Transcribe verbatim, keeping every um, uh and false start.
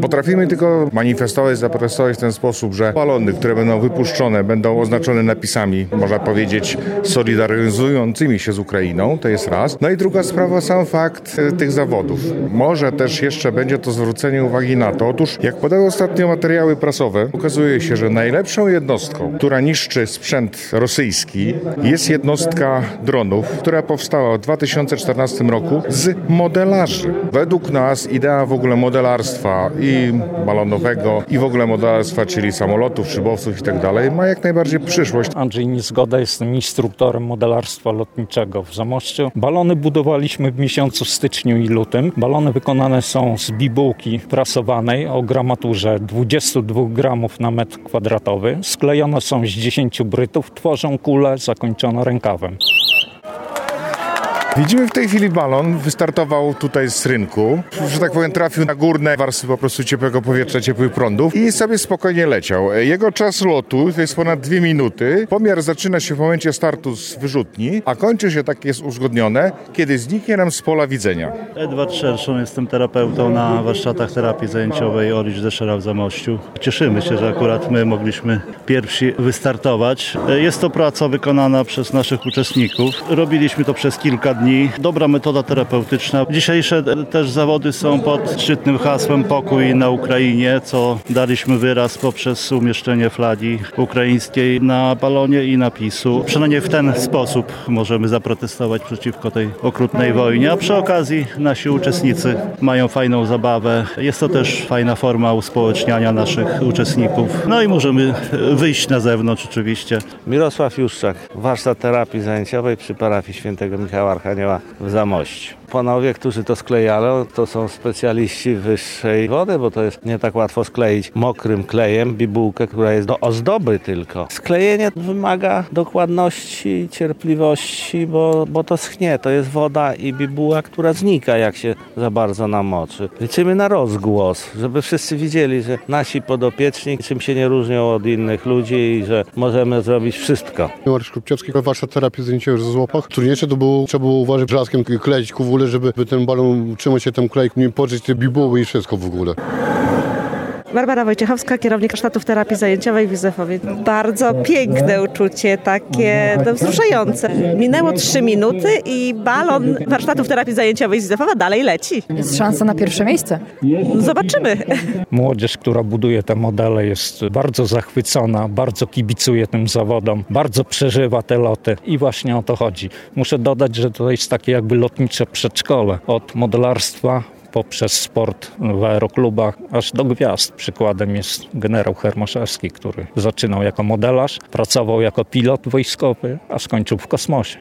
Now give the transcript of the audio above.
Potrafimy tylko manifestować, zaprotestować w ten sposób, że balony, które będą wypuszczone, będą oznaczone napisami, można powiedzieć, solidaryzującymi się z Ukrainą, to jest raz. No i druga sprawa, sam fakt tych zawodów. Może też jeszcze będzie to zwrócenie uwagi na to. Otóż, jak podały ostatnio materiały prasowe, okazuje się, że najlepszą jednostką, która niszczy sprzęt rosyjski, jest jednostka dronów, która powstała w dwa tysiące czternastym roku z modelarzy. Według nas idea w ogóle modelarstwa i balonowego i w ogóle modelarstwa, czyli samolotów, szybowców i tak dalej, ma jak najbardziej przyszłość. Andrzej Niezgoda, jestem instruktorem modelarstwa lotniczego w Zamościu. Balony budowaliśmy w miesiącu styczniu i lutym. Balony wykonane są z bibułki prasowanej o gramaturze dwadzieścia dwa gramów na metr kwadratowy. Sklejone są z dziesięciu brytów, tworzą kulę zakończoną rękawem. Widzimy w tej chwili balon, wystartował tutaj z rynku, że tak powiem trafił na górne warstwy po prostu ciepłego powietrza, ciepłych prądów i sobie spokojnie leciał. Jego czas lotu to jest ponad dwie minuty. Pomiar zaczyna się w momencie startu z wyrzutni, a kończy się, tak jest uzgodnione, kiedy zniknie nam z pola widzenia. Edward Szerszon, jestem terapeutą na warsztatach terapii zajęciowej Orange Deszera w Zamościu. Cieszymy się, że akurat my mogliśmy pierwsi wystartować. Jest to praca wykonana przez naszych uczestników. Robiliśmy to przez kilka dni. Dobra metoda terapeutyczna. Dzisiejsze też zawody są pod szczytnym hasłem Pokój na Ukrainie, co daliśmy wyraz poprzez umieszczenie flagi ukraińskiej na balonie i napisu. Przynajmniej w ten sposób możemy zaprotestować przeciwko tej okrutnej wojnie, a przy okazji nasi uczestnicy mają fajną zabawę. Jest to też fajna forma uspołeczniania naszych uczestników. No i możemy wyjść na zewnątrz oczywiście. Mirosław Juszczak, warsztat terapii zajęciowej przy parafii Świętego Michała Archanioła w Zamościu. Panowie, którzy to sklejają, to są specjaliści wyższej wody, bo to jest nie tak łatwo skleić mokrym klejem bibułkę, która jest do ozdoby tylko. Sklejenie wymaga dokładności i cierpliwości, bo, bo to schnie. To jest woda i bibuła, która znika, jak się za bardzo namoczy. Liczymy na rozgłos, żeby wszyscy widzieli, że nasi podopieczni czym się nie różnią od innych ludzi i że możemy zrobić wszystko. Mariusz Krupciowski, warsztat terapii zajęciowej w Złopach. Trudniejsze to było, trzeba było uważać brzaskiem kleić ku w ogóle, żeby ten balon trzymał się tam klejk, nie poczuć te bibuły i wszystko w ogóle. Barbara Wojciechowska, kierownik warsztatów terapii zajęciowej w Józefowie. Bardzo piękne uczucie, takie no, wzruszające. Minęło trzy minuty i balon warsztatów terapii zajęciowej z Józefowa dalej leci. Jest szansa na pierwsze miejsce. Zobaczymy. Młodzież, która buduje te modele, jest bardzo zachwycona, bardzo kibicuje tym zawodom, bardzo przeżywa te loty i właśnie o to chodzi. Muszę dodać, że to jest takie jakby lotnicze przedszkole od modelarstwa poprzez sport w aeroklubach, aż do gwiazd. Przykładem jest generał Hermoszewski, który zaczynał jako modelarz, pracował jako pilot wojskowy, a skończył w kosmosie.